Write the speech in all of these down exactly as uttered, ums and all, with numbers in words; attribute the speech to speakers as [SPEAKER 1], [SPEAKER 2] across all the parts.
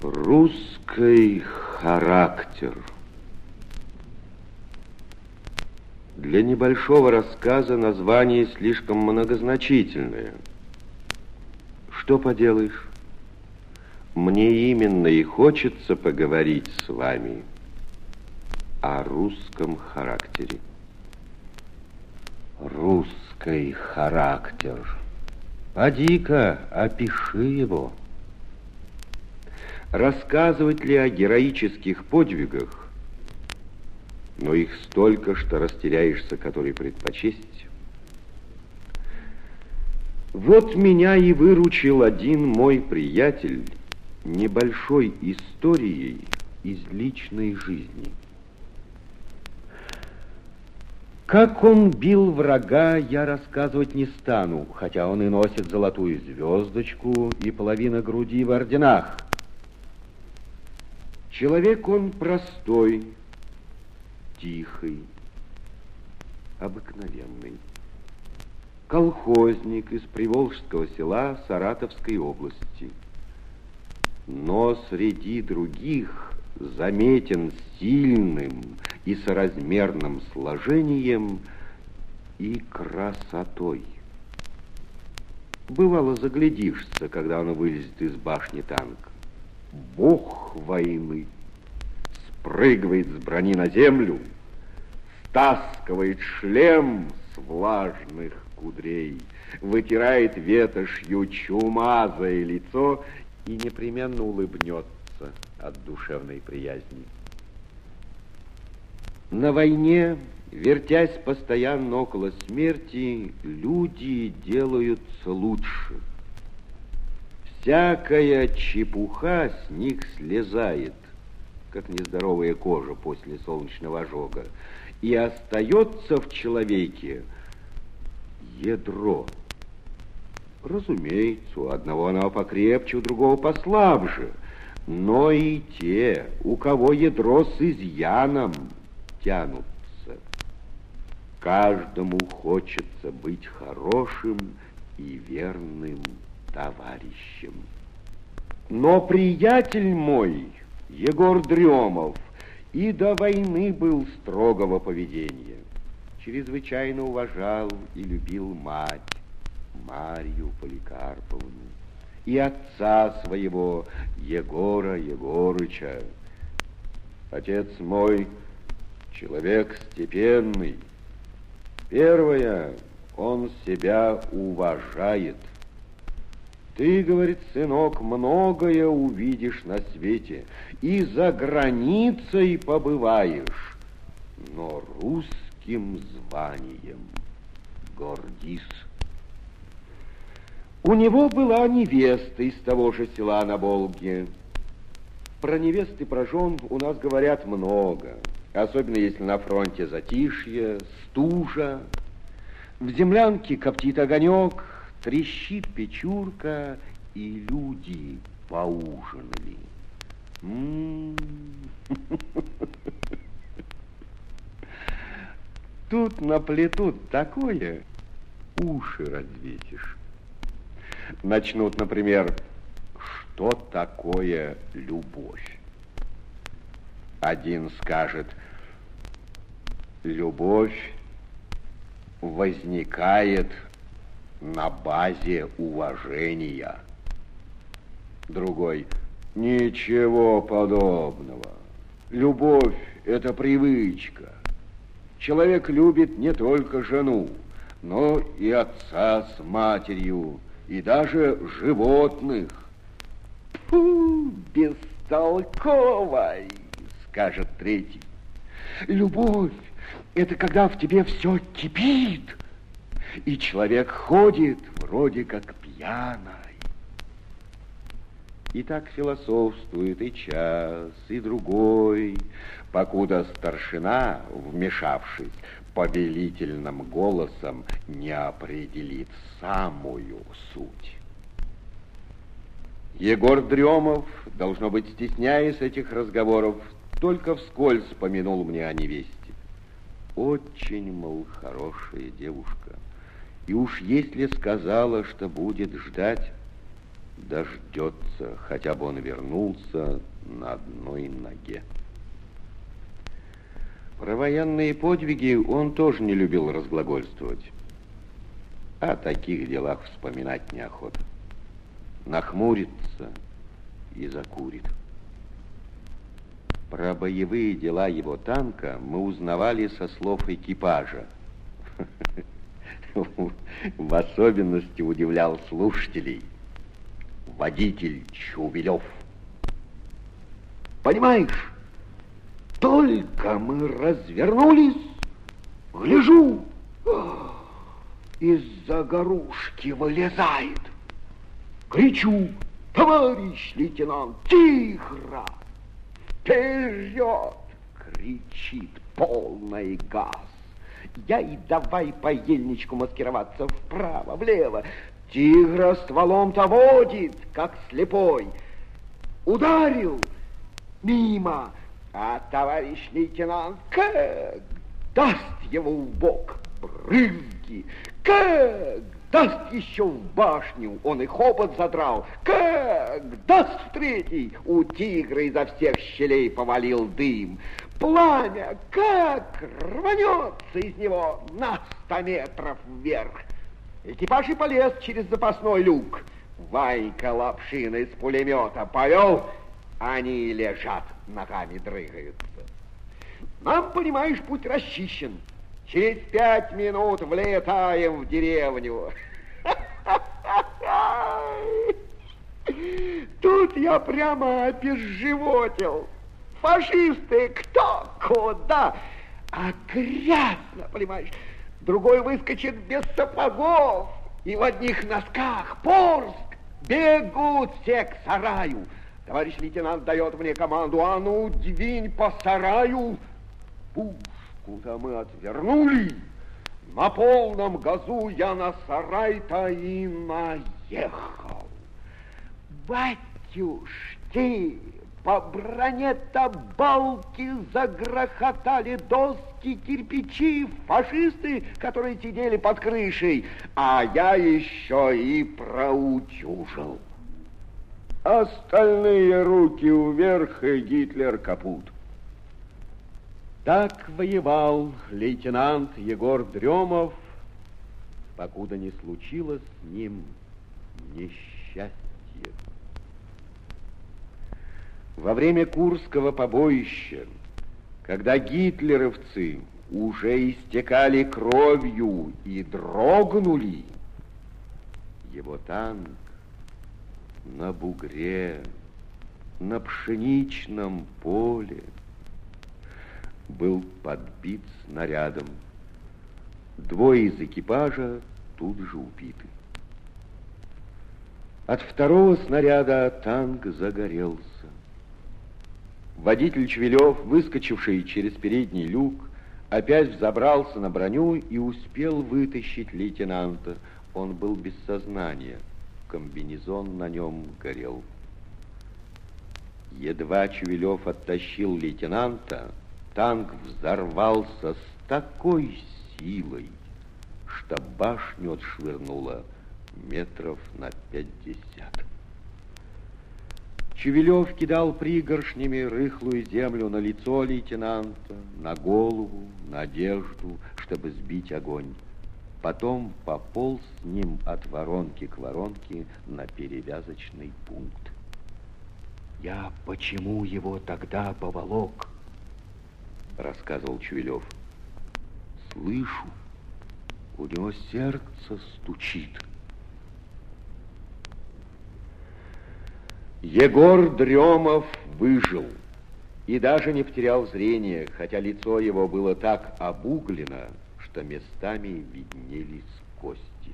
[SPEAKER 1] Русский характер. Для небольшого рассказа название слишком многозначительное. Что поделаешь? Мне именно и хочется поговорить с вами о русском характере. Русский характер. Поди-ка, опиши его. Рассказывать ли о героических подвигах? Но их столько, что растеряешься, который предпочесть. Вот меня и выручил один мой приятель небольшой историей из личной жизни. Как он бил врага, я рассказывать не стану, хотя он и носит золотую звездочку и половина груди в орденах. Человек он простой, тихий, обыкновенный. Колхозник из приволжского села Саратовской области. Но среди других заметен сильным и соразмерным сложением и красотой. Бывало, заглядишься, когда он вылезет из башни танка. Бог войны спрыгивает с брони на землю, стаскивает шлем с влажных кудрей, вытирает ветошью чумазое лицо и непременно улыбнется от душевной приязни. На войне, вертясь постоянно около смерти, люди делаются лучше. Всякая чепуха с них слезает, как нездоровая кожа после солнечного ожога, и остается в человеке ядро. Разумеется, у одного оно покрепче, у другого послабже, но и те, у кого ядро с изъяном, тянутся. Каждому хочется быть хорошим и верным товарищем. Но приятель мой, Егор Дремов, и до войны был строгого поведения. Чрезвычайно уважал и любил мать, Марью Поликарповну, и отца своего, Егора Егорыча. Отец мой человек степенный. Первое, он себя уважает. Ты, говорит, сынок, многое увидишь на свете, и за границей побываешь, но русским званием гордись. У него была невеста из того же села на Волге. Про невест и про жен у нас говорят много, особенно если на фронте затишье, стужа, в землянке коптит огонек, трещит печурка, и люди поужинали. М-м-м. Тут наплетут такое, уши развесишь. Начнут, например, что такое любовь. Один скажет, любовь возникает на базе уважения. Другой, ничего подобного. Любовь – это привычка. Человек любит не только жену, но и отца с матерью, и даже животных. Фу, бестолковый, скажет третий. Любовь – это когда в тебе все кипит, и человек ходит вроде как пьяный. И так философствует и час, и другой, покуда старшина, вмешавшись, повелительным голосом не определит самую суть. Егор Дремов, должно быть, стесняясь этих разговоров, только вскользь помянул мне о невесте. Очень, мол, хорошая девушка. И уж если сказала, что будет ждать, дождется, хотя бы он вернулся на одной ноге. Про военные подвиги он тоже не любил разглагольствовать. О таких делах вспоминать неохота. Нахмурится и закурит. Про боевые дела его танка мы узнавали со слов экипажа. В особенности удивлял слушателей водитель Чувилев. Понимаешь, только мы развернулись, гляжу, из-за горушки вылезает. Кричу: товарищ лейтенант, тихо! Вперед! Кричит полный газ. Я и давай по ельничку маскироваться вправо, влево. Тигра стволом-то водит, как слепой. Ударил мимо, а товарищ лейтенант как даст его в бок, брызги, как даст еще в башню, он и хобот задрал, как даст в третий, у тигра изо всех щелей повалил дым. Пламя как рванется из него на сто метров вверх. Экипаж и полез через запасной люк. Ванька Лапшин из пулемета повел, они лежат, ногами дрыгаются. Нам, понимаешь, путь расчищен. Через пять минут влетаем в деревню. Тут я прямо обезживотил. Фашисты кто куда, а грязно, понимаешь. Другой выскочит без сапогов и в одних носках, порск, бегут все к сараю. Товарищ лейтенант дает мне команду: а ну, двинь по сараю. Пушку-то мы отвернули. На полном газу я на сарай-то и наехал. Батюшки, по броне-то балки загрохотали, доски, кирпичи, фашисты, которые сидели под крышей, а я еще и проутюжил. Остальные руки вверх, и Гитлер капут. Так воевал лейтенант Егор Дремов, покуда не случилось с ним несчастье. Во время Курского побоища, когда гитлеровцы уже истекали кровью и дрогнули, его танк на бугре, на пшеничном поле был подбит снарядом. Двое из экипажа тут же убиты. От второго снаряда танк загорелся. Водитель Чвилев, выскочивший через передний люк, опять взобрался на броню и успел вытащить лейтенанта. Он был без сознания, комбинезон на нем горел. Едва Чвилев оттащил лейтенанта, танк взорвался с такой силой, что башню отшвырнуло метров на пятьдесят. Чувилев кидал пригоршнями рыхлую землю на лицо лейтенанта, на голову, на одежду, чтобы сбить огонь. Потом пополз с ним от воронки к воронке на перевязочный пункт. «Я почему его тогда поволок?» — рассказывал Чувилев. «Слышу, у него сердце стучит». Егор Дремов выжил и даже не потерял зрение, хотя лицо его было так обуглено, что местами виднелись кости.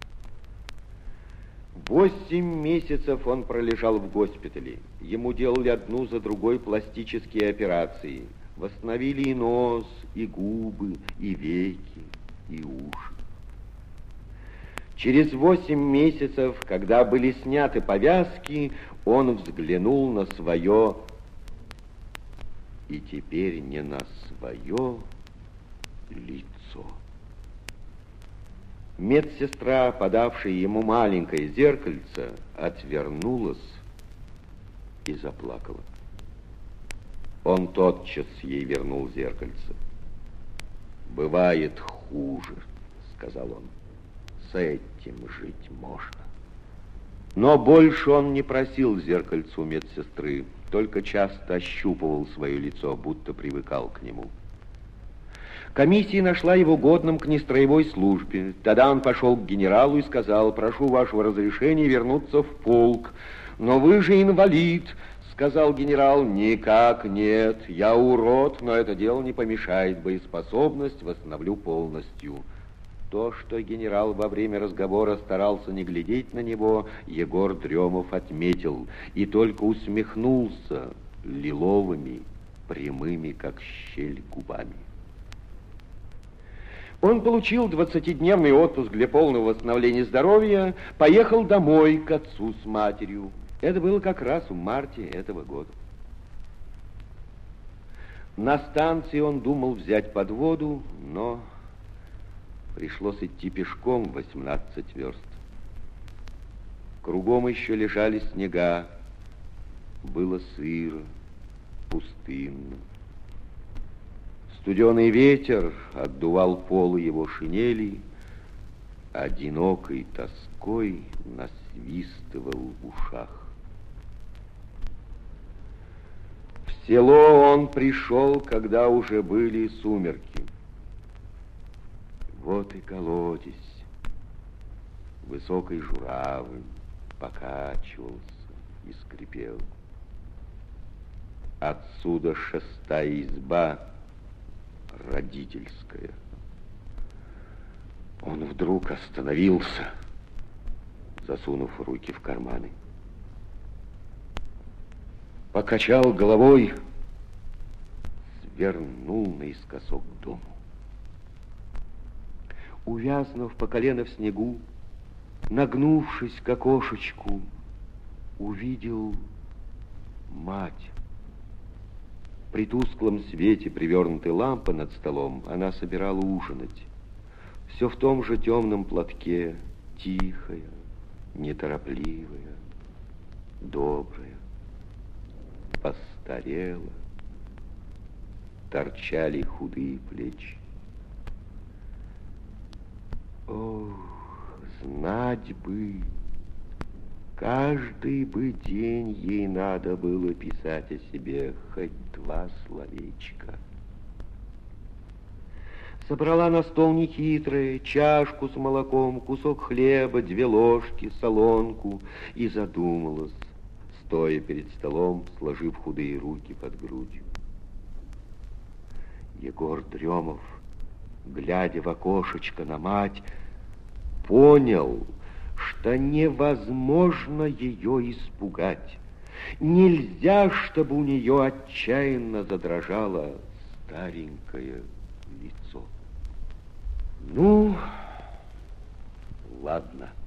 [SPEAKER 1] Восемь месяцев он пролежал в госпитале. Ему делали одну за другой пластические операции. Восстановили и нос, и губы, и веки, и уши. Через восемь месяцев, когда были сняты повязки, он взглянул на свое, и теперь не на свое лицо, Медсестра, подавшая ему маленькое зеркальце, отвернулась и заплакала. Он тотчас ей вернул зеркальце. «Бывает хуже», — сказал он. «С этим жить можно». Но больше он не просил зеркальце у медсестры, только часто ощупывал свое лицо, будто привыкал к нему. Комиссия нашла его годным к нестроевой службе. Тогда он пошел к генералу и сказал: «Прошу вашего разрешения вернуться в полк». «Но вы же инвалид», — сказал генерал. «Никак нет. Я урод, но это дело не помешает. Боеспособность восстановлю полностью». То, что генерал во время разговора старался не глядеть на него, Егор Дремов отметил и только усмехнулся лиловыми, прямыми, как щель, губами. Он получил двадцатидневный отпуск для полного восстановления здоровья, поехал домой к отцу с матерью. Это было как раз в марте этого года. На станции он думал взять подводу, но пришлось идти пешком восемнадцать верст. Кругом еще лежали снега, было сыро, пустынно. Студеный ветер отдувал полы его шинели, одинокой тоской насвистывал в ушах. В село он пришел, когда уже были сумерки. Вот и колодец, высокой журавль покачивался и скрипел. Отсюда шестая изба, родительская. Он вдруг остановился, засунув руки в карманы. Покачал головой, свернул наискосок к дому. Увязнув по колено в снегу, нагнувшись к окошечку, увидел мать. При тусклом свете привернутой лампы над столом она собирала ужинать. Все в том же темном платке, тихая, неторопливая, добрая. Постарела, торчали худые плечи. Ох, знать бы, каждый бы день ей надо было писать о себе хоть два словечка. Собрала на стол нехитрое, чашку с молоком, кусок хлеба, две ложки, солонку и задумалась, стоя перед столом, сложив худые руки под грудью. Егор Дремов, глядя в окошечко на мать, понял, что невозможно ее испугать. Нельзя, чтобы у нее отчаянно задрожало старенькое лицо. Ну, ладно.